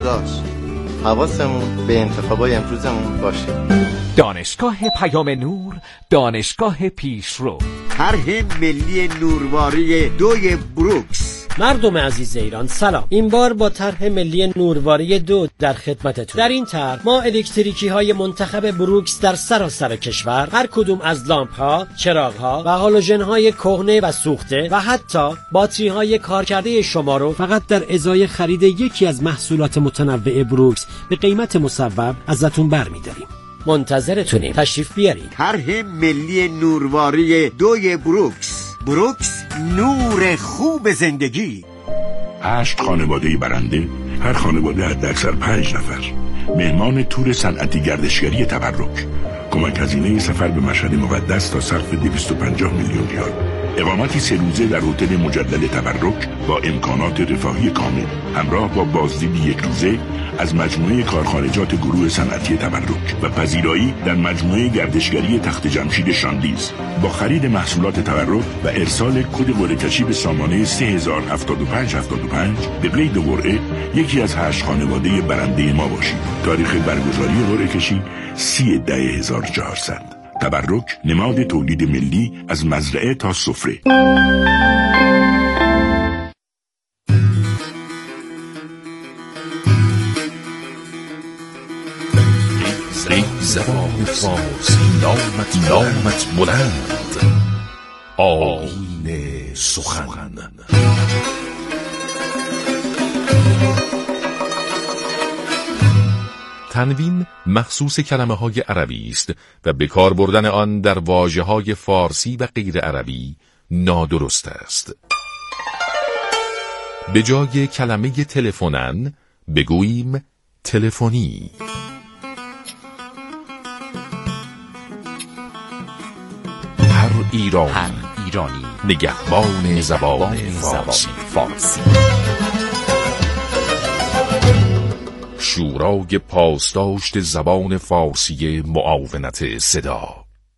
داشت. حواسمون به انتخابای امروزمون باشه. دانشگاه پیام نور، دانشگاه پیشرو. طرح ملی نورواری 2 بروکس. مردم عزیز ایران سلام. این بار با طرح ملی نورواری 2 در خدمتتون. در این طرح ما الکتریکی های منتخب بروکس در سراسر کشور، هر کدوم از لامپ ها، چراغ ها و هالوژن های کهنه و سوخته و حتی باتری های کارکرده شما رو فقط در ازای خرید یکی از محصولات متنوع بروکس به قیمت مصوب ازتون برمی‌داریم. منتظرتونیم. تشریف بیارید. طرح ملی نورواری 2 بروکس. بروکس، نور خوب زندگی. 8 خانواده برنده، هر خانواده حداکثر 5 نفر. مهمان تور صنعتی گردشگری تبرک. کمک هزینه سفر به مشهد مقدس تا صرف 250 میلیون ریال. اقامتی 3 روزه در هتل مجلل تبرک با امکانات رفاهی کامل، همراه با بازدیدی 1 روزه از مجموعه کارخانجات گروه صنعتی تبرک و پذیرایی در مجموعه گردشگری تخت جمشید شاندیز با خرید محصولات تبرک و ارسال کد قرعه‌کشی به سامانه 307575 به قید قرعه یکی از 8 خانواده برنده ما باشید. تاریخ برگزاری قرعه‌کشی 30/10/1400. تبرک، نماد تولید ملی از مزرعه تا سفره. زبان فارسی نامت بلند، آیین سخن. تنوین مخصوص کلمه‌های عربی است و به کار بردن آن در واژه‌های فارسی و غیر عربی نادرست است. به جای کلمه تلفنن بگوییم تلفنی. هر ایرانی نگهبان زبان فارسی. شورای پاسداشت زبان فارسی معاونت صدا.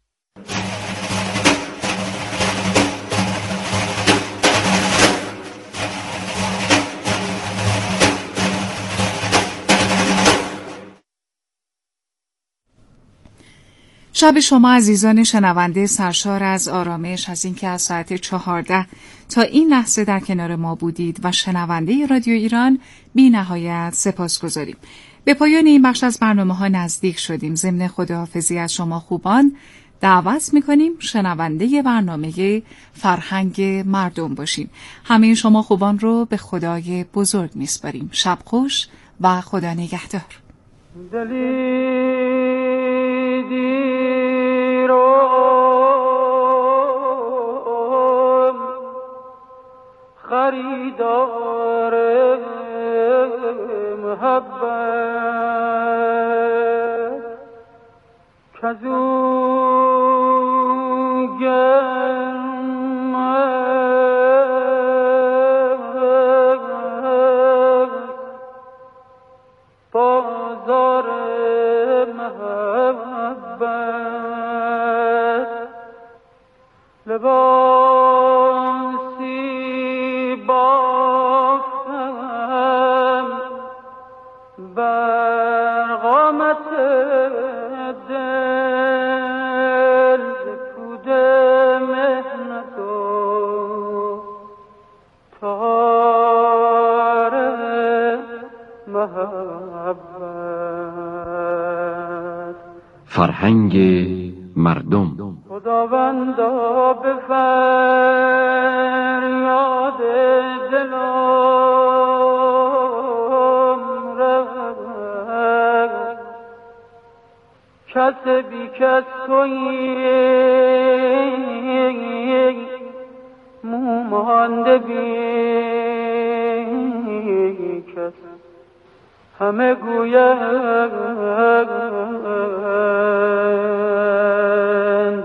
شب شما عزیزان شنونده سرشار از آرامش از اینکه از ساعت 14 تا این لحظه در کنار ما بودید و شنونده رادیو ایران بی نهایت سپاسگزاریم. به پایان این بخش از برنامه‌ها نزدیک شدیم. ضمن خداحافظی از شما خوبان دعوت می‌کنیم شنونده برنامه فرهنگ مردم باشیم. همه شما خوبان رو به خدای بزرگ می‌سپاریم. شب خوش و خدا نگهدار. خریدار محبت کزو گرم بازار محبت لباسی بافتم بر قامت دل پود مهنت و تار محبت. فرهنگ مردم. خداوندا به فریاد دلم رفت، کس بی کس تویی، مومانده بی کس، همه گویند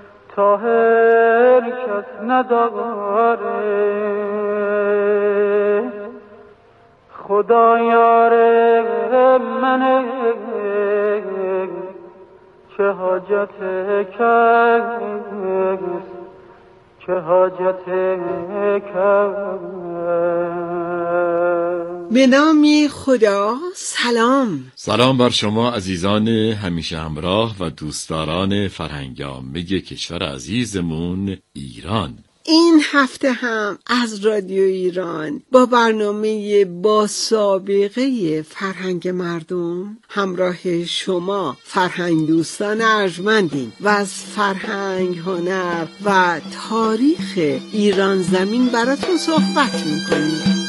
طاهر کس نداره. خدا یار منه چه حاجت کس، چه حاجت کس. به نام خدا. سلام. سلام بر شما عزیزان همیشه همراه و دوستداران فرهنگ‌آمیز کشور عزیزمون ایران. این هفته هم از رادیو ایران با برنامه با سابقه فرهنگ مردم همراه شما فرهنگ دوستان ارجمندیم و از فرهنگ، هنر و تاریخ ایران زمین براتون صحبت میکنیم.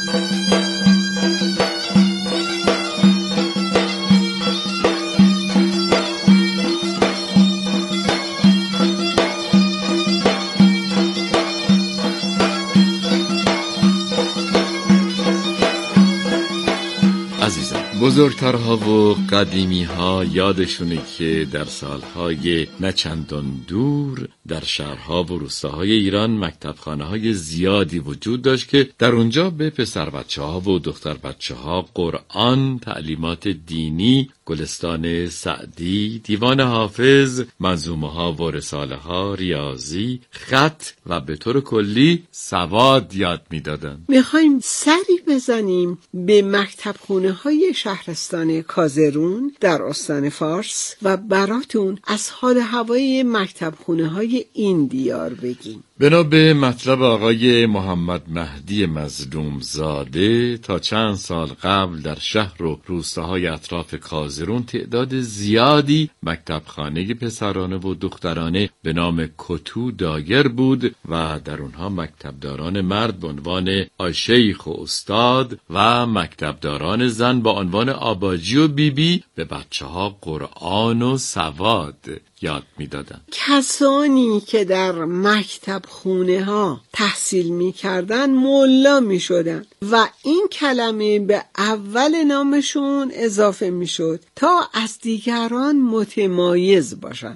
بزرگترها و قدیمی‌ها یادشونه که در سالهای نچندان دور در شهرها و روستاهای ایران مکتبخانه‌های زیادی وجود داشت که در اونجا به پسر بچه‌ها و دختر بچه‌ها قرآن، تعلیمات دینی، گلستان سعدی، دیوان حافظ، منظومه‌ها و رساله‌ها، ریاضی، خط و به طور کلی سواد یاد می‌دادند. می‌خوایم سری بزنیم به مکتبخانه‌های شهرستان کازرون در استان فارس و براتون از حال هوای مکتبخانه‌های این دیار بگیم. بنا به مطلب آقای محمد مهدی مظلوم زاده، تا چند سال قبل در شهر و روستاهای اطراف کازرون تعداد زیادی مکتبخانه پسرانه و دخترانه به نام کتو دایر بود و در اونها مکتبداران مرد به عنوان آشیخ و استاد و مکتبداران زن با عنوان آباجی و بیبی به بچه‌ها قرآن و سواد یاد می‌دادند. کسانی که در مکتب خونه ها تحصیل می‌کردن ملا می‌شدن و این کلمه به اول نامشون اضافه می‌شد تا از دیگران متمایز باشن.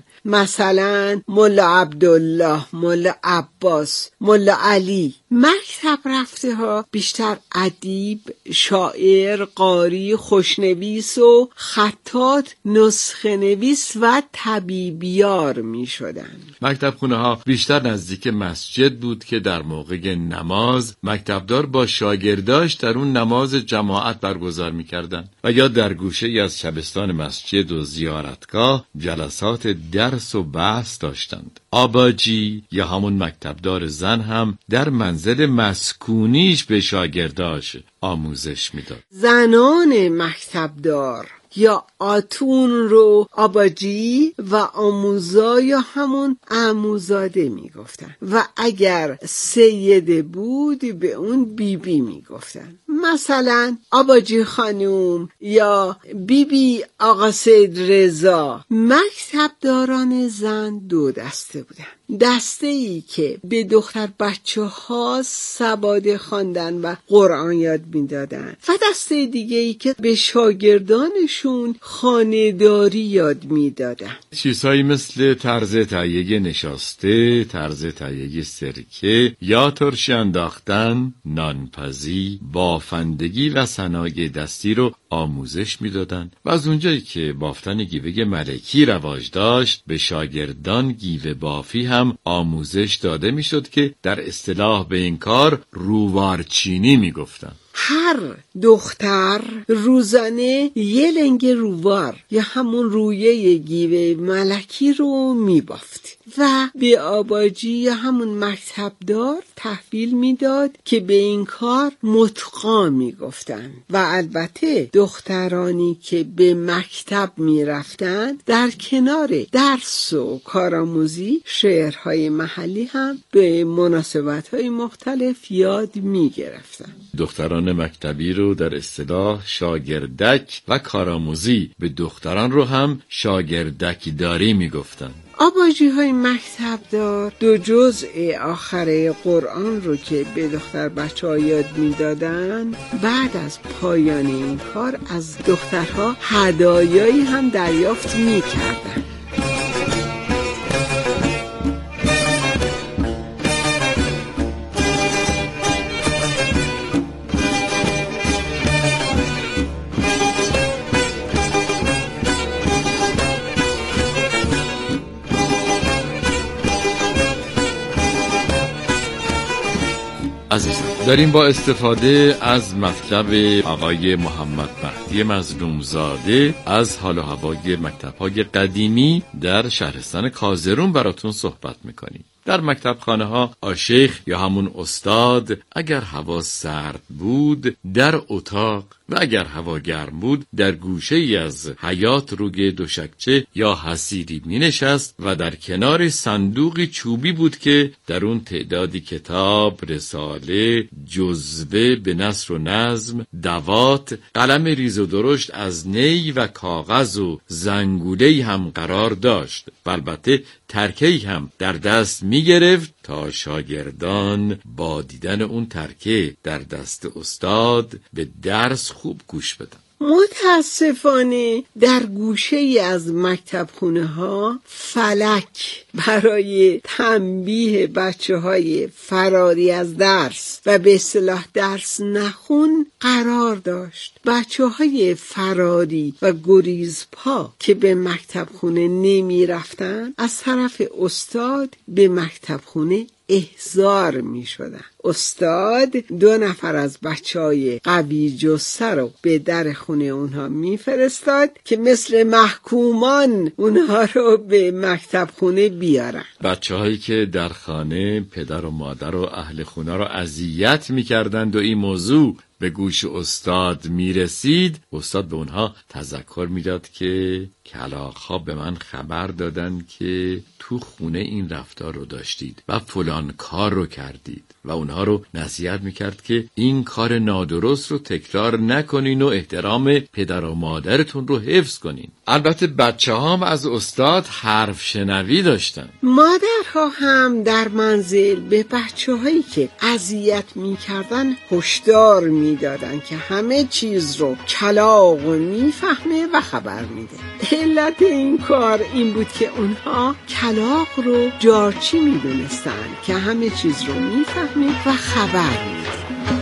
مثلا ملا عبدالله، ملا عباس، ملا علی. مکتب رفته ها بیشتر ادیب، شاعر، قاری، خوشنویس و خطاط، نسخه نویس و طبیبیار می شدن. مکتب خونه ها بیشتر نزدیک مسجد بود که در موقع نماز مکتبدار با شاگرداش در اون نماز جماعت برگزار می کردن و یا در گوشه ای از شبستان مسجد و زیارتگاه جلسات درس و بحث داشتند. آباجی یا همون مکتبدار زن هم در منزل مسکونیش به شاگرداش آموزش میداد. زنان مکتبدار یا آتون رو آباجی و آموزا یا همون عموزاده میگفتن و اگر سیده بود به اون بیبی میگفتن. مثلا آباجی خانوم یا بیبی آقا سید رضا. مکتبداران زن دو دسته بودن. دسته ای که به دختر بچه ها سواد خواندن و قرآن یاد میدادن و دسته دیگه ای که به شاگردانشون خانه‌داری یاد میدادن. چیزهایی مثل طرز تهیه نشاسته، طرز تهیه سرکه یا ترشی انداختن، نانپزی، بافندگی و صنایع دستی رو آموزش میدادن و از اونجایی که بافتن گیوه ملکی رواج داشت به شاگردان گیوه بافی هم آموزش داده میشد که در اصطلاح به این کار رووارچینی میگفتن. هر دختر روزانه یه لنگ رووار یا همون رویه گیوه ملکی رو میبافت و به آباجی یا همون مکتبدار تحویل میداد که به این کار متقا میگفتن. و البته دخترانی که به مکتب میرفتن در کنار درس و کارآموزی شعرهای محلی هم به مناسبت‌های مختلف یاد میگرفتن. دختران مکتبی رو در اصطلاح شاگردک و کارآموزی، به دختران رو هم شاگردک داری میگفتن. آباجی های مکتبدار دو جزء آخره قرآن رو که به دختر بچه ها یاد می دادن بعد از پایان این کار از دخترها هدایایی هم دریافت می کردن. عزیزم، داریم با استفاده از مطلب آقای محمد مهدی مظلومزاده از حال و هوای مکتب‌های قدیمی در شهرستان کازرون براتون صحبت میکنیم. در مکتبخانه ها آشیخ یا همون استاد اگر هوا سرد بود در اتاق و اگر هوا گرم بود در گوشه ای از حیاط روی دوشکچه یا حصیری می نشست و در کنار صندوقی چوبی بود که در اون تعدادی کتاب، رساله، جزوه به نثر و نظم، دوات، قلم ریز و درشت از نی و کاغذ و زنگوله‌ای هم قرار داشت و البته ترکه‌ای هم در دست می گرفت تا شاگردان با دیدن اون ترکه در دست استاد به درس خوب گوش بدن. متاسفانه در گوشه ای از مکتب خونه ها فلک برای تنبیه بچه های فراری از درس و به اصطلاح درس نخون قرار داشت. بچه های فراری و گریزپا که به مکتب خونه نمی رفتن از طرف استاد به مکتب خونه احضار می شدن. استاد 2 نفر از بچهای قوی جثه رو به در خونه اونها می فرستاد که مثل محکومان اونها رو به مکتب خونه بیارن. بچه‌هایی که در خانه پدر و مادر و اهل خونه رو اذیت می کردند و این موضوع به گوش استاد می رسید، استاد به اونها تذکر می داد که کلاغ‌ها به من خبر دادن که تو خونه این رفتار رو داشتید و فلان کار رو کردید و اونها رو نصیحت میکرد که این کار نادرست رو تکرار نکنین و احترام پدر و مادرتون رو حفظ کنین. البته بچه هم از استاد حرف شنوی داشتن. مادرها هم در منزل به بچه هایی که اذیت میکردن هشدار میدادن که همه چیز رو کلاغ میفهمه و خبر میده. علت این کار این بود که اونها کلاغ رو جارچی میدونستن که همه چیز رو میفهمه و خبر میده.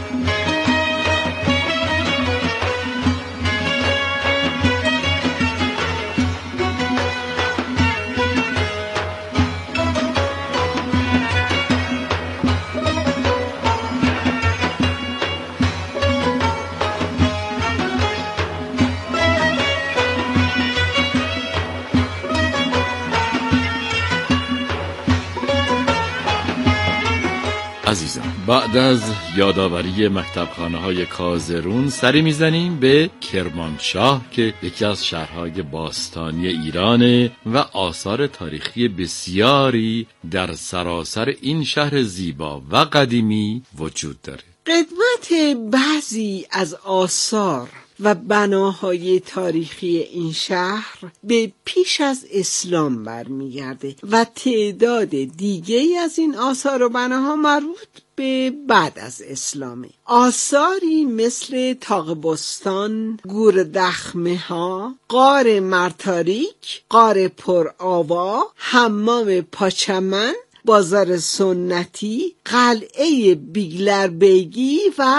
عزیزان، بعد از یادآوری مکتبخانه‌های کازرون سری میزنیم به کرمانشاه که یکی از شهرهای باستانی ایرانه و آثار تاریخی بسیاری در سراسر این شهر زیبا و قدیمی وجود داره. قدمت بعضی از آثار و بناهای تاریخی این شهر به پیش از اسلام برمیگرده و تعداد دیگه از این آثار و بناها مربوط به بعد از اسلامه. آثاری مثل طاق بستان، گور دخمه ها، غار مرتاریک، غار پر آوا، حمام پاچمن، بازار سنتی، قلعه بیگلر بیگی و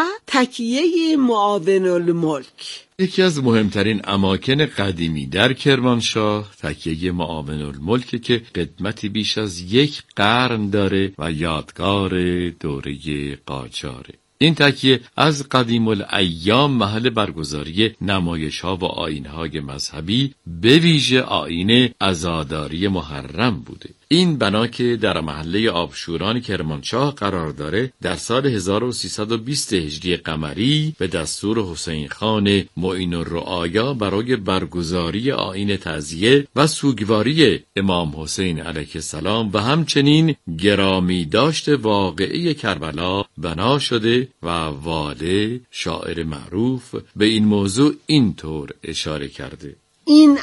تکیه معاون الملک. یکی از مهمترین اماکن قدیمی در کرمانشاه تکیه معاون الملک که قدمتی بیش از 1 قرن داره و یادگار دوره قاجاره. این تکیه از قدیم الایام محل برگزاری نمایش‌ها و آیین‌های مذهبی به ویژه آیین عزاداری محرم بوده. این بنا که در محله آبشوران کرمانشاه قرار داره در سال 1320 هجری قمری به دستور حسین خان معین الرعایا برای برگزاری آیین تعزیه و سوگواری امام حسین علیه السلام و همچنین گرامی داشت واقعه کربلا بنا شده و واله شاعر معروف به این موضوع اینطور اشاره کرده: این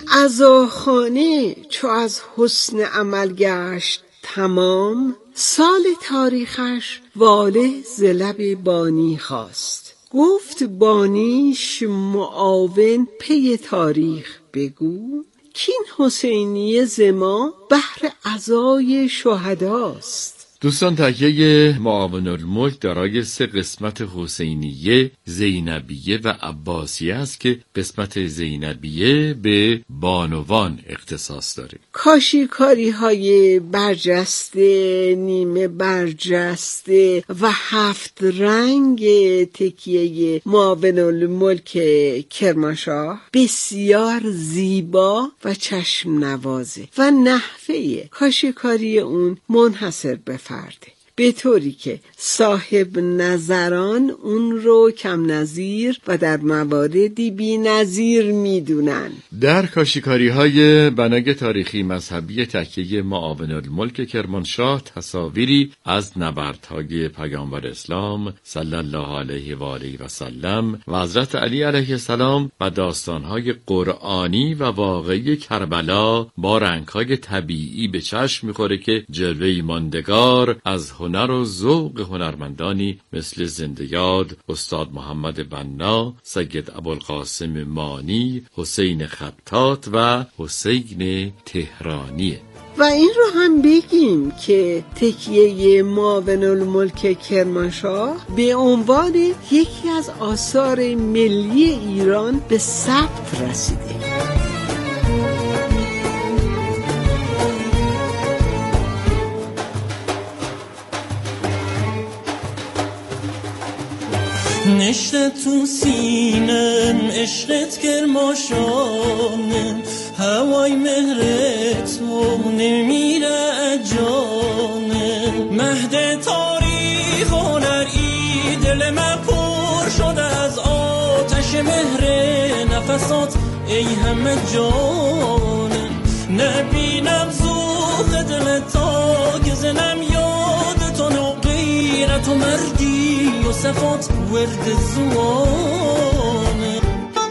عزاخانه چو از حسن عمل گشت تمام، سال تاریخش واله ز لب بانی خواست. گفت بانیش معاون پی تاریخ بگو، کین حسینیه ز ما بهر عزای شهداست. دوستان، تکیه معاون الملک دارای 3 قسمت حسینیه، زینبیه و عباسیه است که قسمت زینبیه به بانوان اختصاص داره. کاشیکاری های برجسته، نیمه برجسته و 7 رنگ تکیه معاون الملک کرمانشاه بسیار زیبا و چشم نوازه و نحوه کاشیکاری اون منحصر به فرده، به طوری که صاحب نظران اون رو کم نظیر و در مواردی بی نظیر میدونن. در کاشیکاری های بنای تاریخی مذهبی تکیه معاون الملک کرمانشاه تصاویری از نبردهای پیامبر اسلام صلی الله علیه و آله و سلم و حضرت علی علیه السلام و داستانهای قرآنی و واقعی کربلا با رنگهای طبیعی به چشم میخوره که جلوه‌ای ماندگار از هنر و ذوق هنرمندانی مثل زنده‌یاد استاد محمد بنا، سید ابوالقاسم مانی، حسین خطاط و حسین تهرانیه. و این رو هم بگیم که تکیه معاون الملک کرمانشاه به عنوان یکی از آثار ملی ایران به ثبت رسیده. نشت تو سینم عشقت کرماشانم، هوای مهرت تو نمیره جانم، مهد تاریخ هنری دل من پر شده از آتش مهر نفسات ای همه جانم، نبینم زوخ دل تا گزنم یاد تو نو غیرت و مردی و صفات ورد زوانه.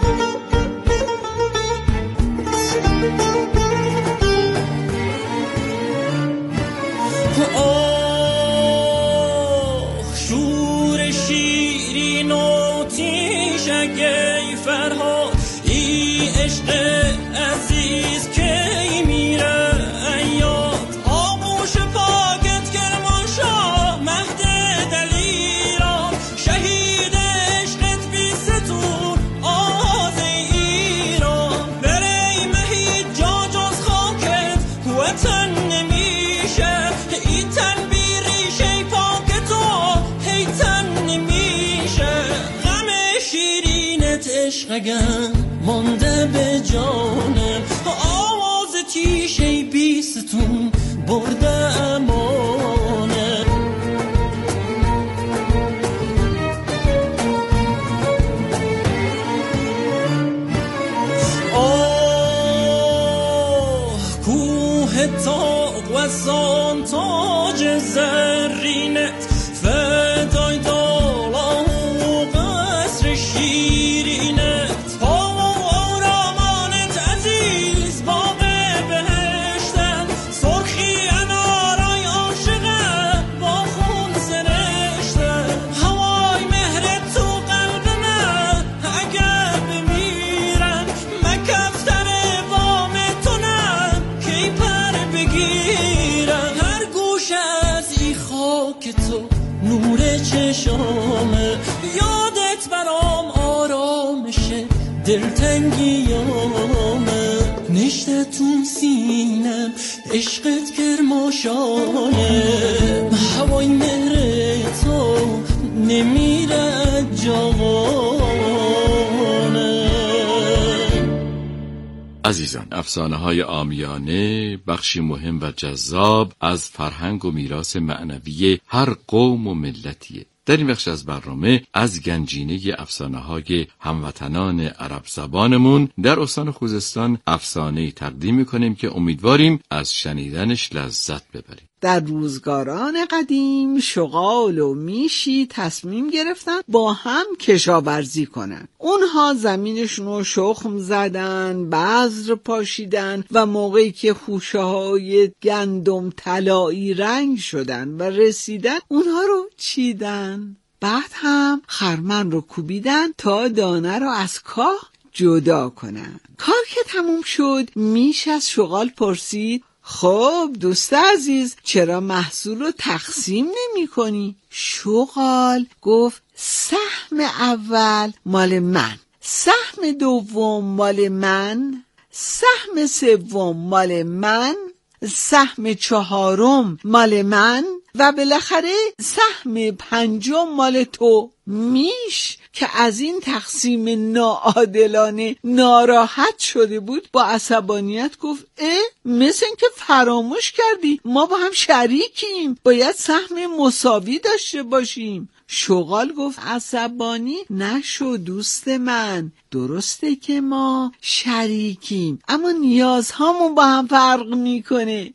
آه شور شیرین و تیش اگه فرهاد ای عشق عزیز کی میره ایاد، آغوش پاکت کرمانشاه مهد دلیران، شهید عشقت بی ستون آز ایران، بری مهید جا جز خاکت وطن نمیشه، ای تن بی ریشه پاکت تو هیتن نمیشه، غم شیرینت عشق اگم مانده به جانم، آواز تیشه بیستون برده امانه. آه کوه تاق و سان تاج زرینت، فدای دالا و قصر شیرینت، چشامه یادت برام آرامشه دلتنگیامه، نشتتون سینم عشقت کرماشانه، هوای مهر تو نمیره جوانه. عزیزان، افسانه‌های عامیانه بخشی مهم و جذاب از فرهنگ و میراث معنوی هر قوم و ملتیه. در این بخش از برنامه از گنجینه افسانه‌های هموطنان عرب زبانمون در استان خوزستان افسانه‌ای تقدیم می‌کنیم که امیدواریم از شنیدنش لذت ببریم. در روزگاران قدیم شغال و میشی تصمیم گرفتن با هم کشاورزی کنن. اونها زمینشون رو شخم زدن، بذر پاشیدن و موقعی که خوشه های گندم طلایی رنگ شدن و رسیدن اونها رو چیدن. بعد هم خرمن رو کوبیدن تا دانه رو از کاه جدا کنن. کار که تموم شد میش از شغال پرسید خب دوست عزیز، چرا محصول رو تقسیم نمی کنی؟ شغال گفت سهم اول مال من، سهم دوم مال من، سهم سوم مال من، سهم چهارم مال من و بالاخره سهم پنجم مال تو. میش که از این تقسیم ناعادلانه ناراحت شده بود با عصبانیت گفت مثل این که فراموش کردی ما با هم شریکیم، باید سهم مساوی داشته باشیم. شغال گفت عصبانی نشو دوست من، درسته که ما شریکیم اما نیازهامون با هم فرق میکنه.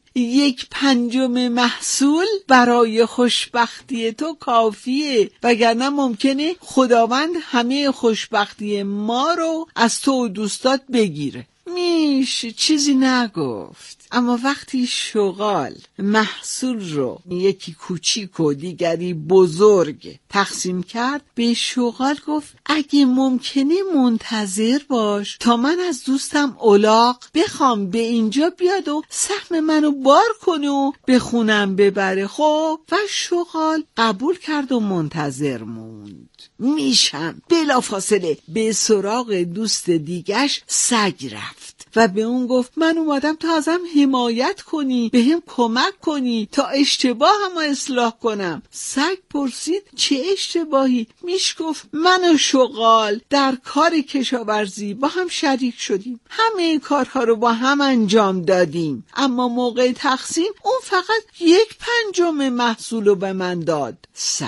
1/5 محصول برای خوشبختی تو کافیه، وگرنه ممکنه خداوند همه خوشبختی ما رو از تو و دوستات بگیره. میش چیزی نگفت، اما وقتی شغال محصول رو یکی کوچیک و دیگری بزرگ تقسیم کرد، به شغال گفت اگه ممکنه منتظر باش تا من از دوستم الاغ بخوام به اینجا بیاد و سهم منو بار کنه و به خونم ببره. خب و شغال قبول کرد و منتظر موند. میشم بلافاصله به سراغ دوست دیگش سگ رفت و به اون گفت من اومدم تا ازم حمایت کنی، به هم کمک کنی تا اشتباهم اصلاح کنم. سگ پرسید چه اشتباهی؟ میش گفت من و شغال در کار کشاورزی با هم شریک شدیم، همه کارها رو با هم انجام دادیم، اما موقع تقسیم اون فقط 1/5 محصول رو به من داد.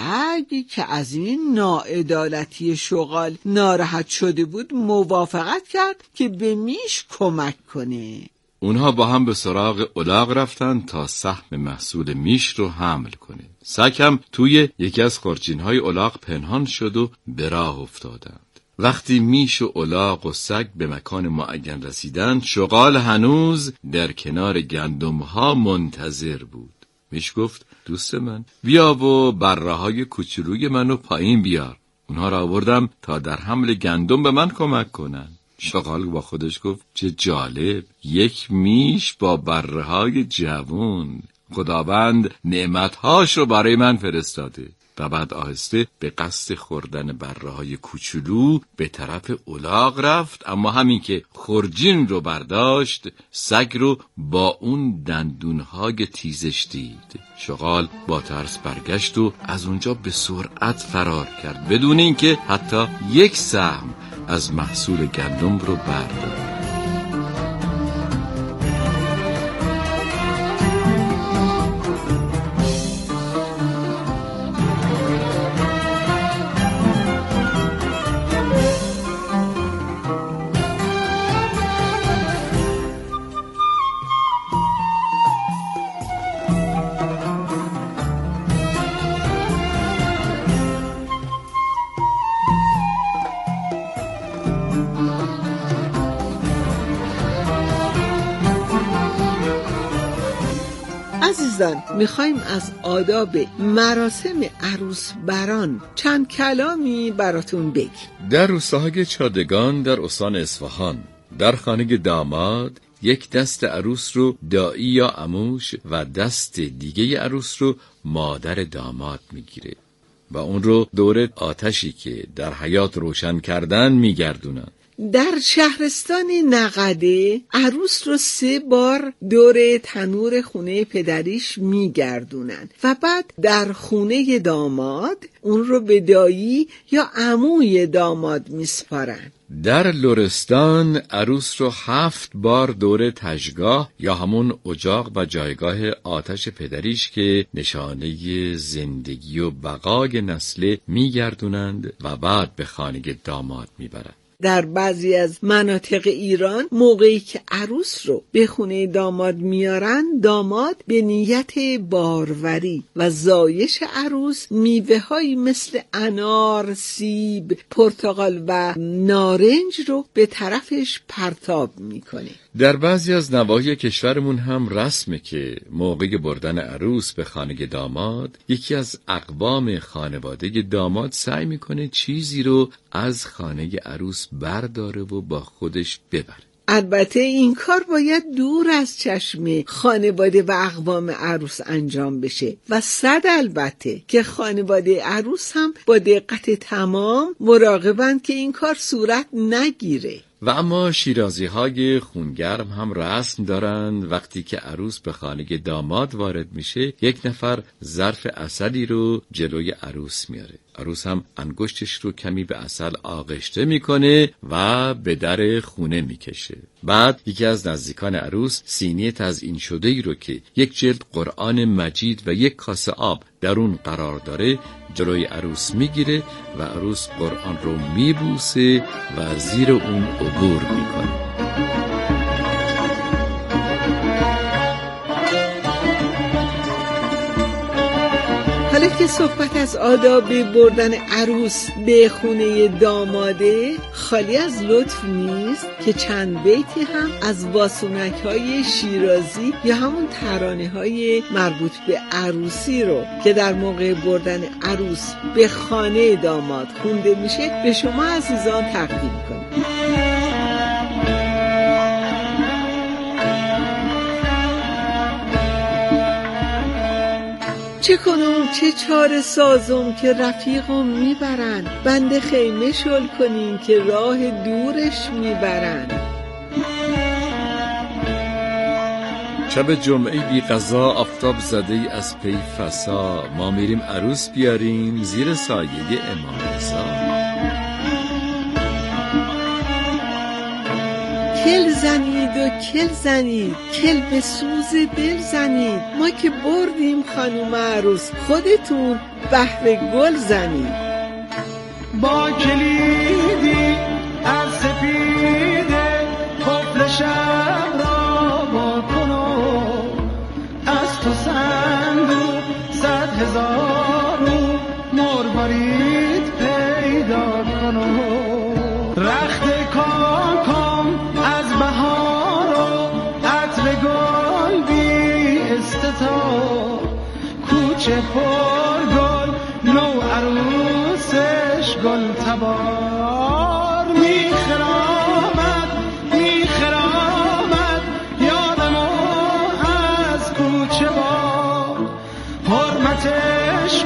سگ که از این ناعدالتی شغال ناراحت شده بود موافقت کرد که به میش کمک کنه. اونها با هم به سراغ الاغ رفتن تا سهم محصول میش رو حمل کنه. سگ هم توی یکی از خرچین‌های الاغ پنهان شد و به راه افتادند. وقتی میش و الاغ و سگ به مکان معین رسیدند، شغال هنوز در کنار گندم‌ها منتظر بود. میش گفت دوست من بیا و بره‌های کوچولوی منو پایین بیار، اونها را آوردم تا در حمل گندم به من کمک کنن. شغال با خودش گفت چه جالب، یک میش با بره‌های جوون، خداوند نعمت‌هاش رو برای من فرستاده. و بعد آهسته به قصد خوردن بره‌های کوچولو به طرف الاغ رفت، اما همین که خرجین رو برداشت سگ رو با اون دندونهای تیزش دید. شغال با ترس برگشت و از اونجا به سرعت فرار کرد بدون اینکه حتی یک سهم از محصول گندم رو برداشت. عزیزان، میخوایم از آداب مراسم عروس بران چند کلامی براتون بگیم. در روستاهای چادگان در استان اصفهان در خانه داماد یک دست عروس رو دایی یا عموش و دست دیگه عروس رو مادر داماد میگیره و اون رو دور آتشی که در حیاط روشن کردن میگردونن. در شهرستان نقده عروس رو 3 بار دور تنور خونه پدریش میگردونن و بعد در خونه داماد اون رو به دایی یا عموی داماد میسپارن. در لرستان عروس رو 7 بار دور تژگاه یا همون اجاق و جایگاه آتش پدریش که نشانه زندگی و بقای نسل میگردونند و بعد به خانه داماد میبرند. در بعضی از مناطق ایران موقعی که عروس رو به خونه داماد میارن، داماد به نیت باروری و زایش عروس میوه‌هایی مثل انار، سیب، پرتقال و نارنج رو به طرفش پرتاب میکنه. در بعضی از نواحی کشورمون هم رسمه که موقع بردن عروس به خانه داماد یکی از اقوام خانواده داماد سعی میکنه چیزی رو از خانه عروس برداره و با خودش ببره. البته این کار باید دور از چشم خانواده و اقوام عروس انجام بشه و صد البته که خانواده عروس هم با دقت تمام مراقبند که این کار صورت نگیره. و اما شیرازی های خونگرم هم رسم دارند وقتی که عروس به خانه داماد وارد میشه یک نفر ظرف عسلی رو جلوی عروس میاره. عروس هم انگشتش رو کمی به عسل آغشته میکنه و به در خونه میکشه. بعد یکی از نزدیکان عروس سینی تزیین شده ای رو که یک جلد قرآن مجید و یک کاسه آب در اون قرار داره جلوی عروس میگیره و عروس قرآن رو میبوسه و زیر اون عبور میکنه. حالا که صحبت از آداب بردن عروس به خونه داماده، خالی از لطف نیست که چند بیتی هم از واسونک‌های شیرازی یا همون ترانه‌های مربوط به عروسی رو که در موقع بردن عروس به خانه داماد خونده میشه به شما عزیزان تقدیم کنیم. چه کنم چه چاره سازم که رفیقم میبرن، بند خیمه شل کنین که راه دورش میبرن. شب جمعه بی قضا آفتاب زده ای از پی فسا، ما میریم عروس بیاریم زیر سایه امام رضا. کل زنید و کل زنید، کل به سوز دل زنید، ما که بردیم خانوم عروس خودتون بهر گل زنید. با کلیدی از سپیده قفل شب را با کنو، از تو صندوق 100,000 مروارید پیدا کنو. رخت کاکام از بهار و عطر گل بی استتا، کوچه پر گل نو عروسش گل تبار. میخرامد یادمو از کوچه با، حرمتش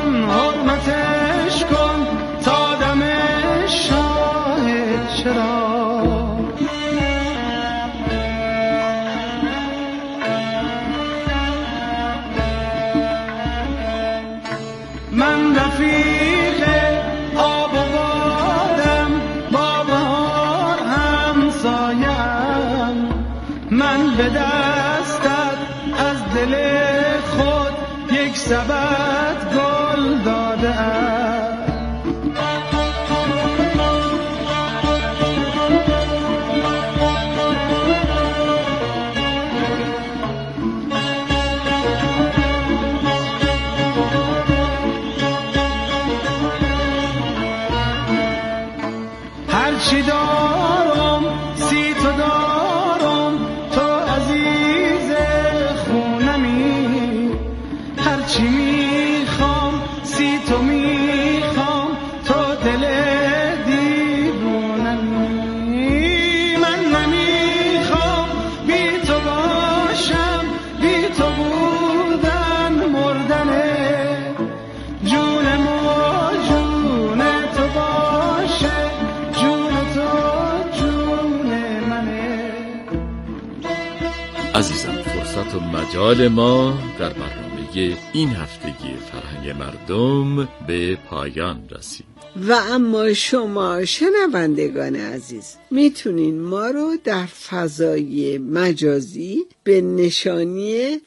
کن تا دم شاه چرا. من رفیق آب و بادم، با بهار همسایم، من به دستت از دل خود یک سبد گل دادم. هرچی دارم سی تو دارم، تو عزیز خونمی. هرچی میخوام سی تو میخوام، تو دل دیوونمی. من نمیخوام بی تو باشم، بی تو بودن مردنه. جونم و جون تو باشه، عزیزان فرصت و مجال ما در برنامه این هفتگی فرهنگ مردم به پایان رسید. و اما شما شنوندگان عزیز میتونین ما رو در فضای مجازی به نشانی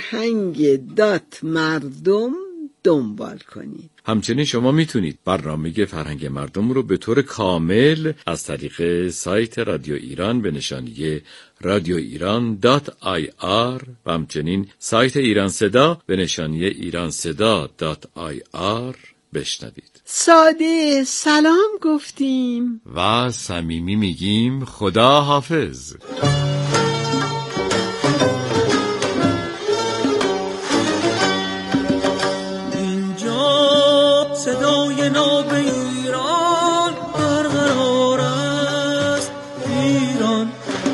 فرهنگ.مردم دنبال کنید. همچنین شما میتونید برنامه فرهنگ مردم رو به طور کامل از طریق سایت رادیو ایران به نشانی radioiran.ir و همچنین سایت ایران صدا به نشانی iranseda.ir بشنوید. ساده سلام گفتیم و صمیمی میگیم خدا حافظ. صدای ناب ایران برقرار است، ایران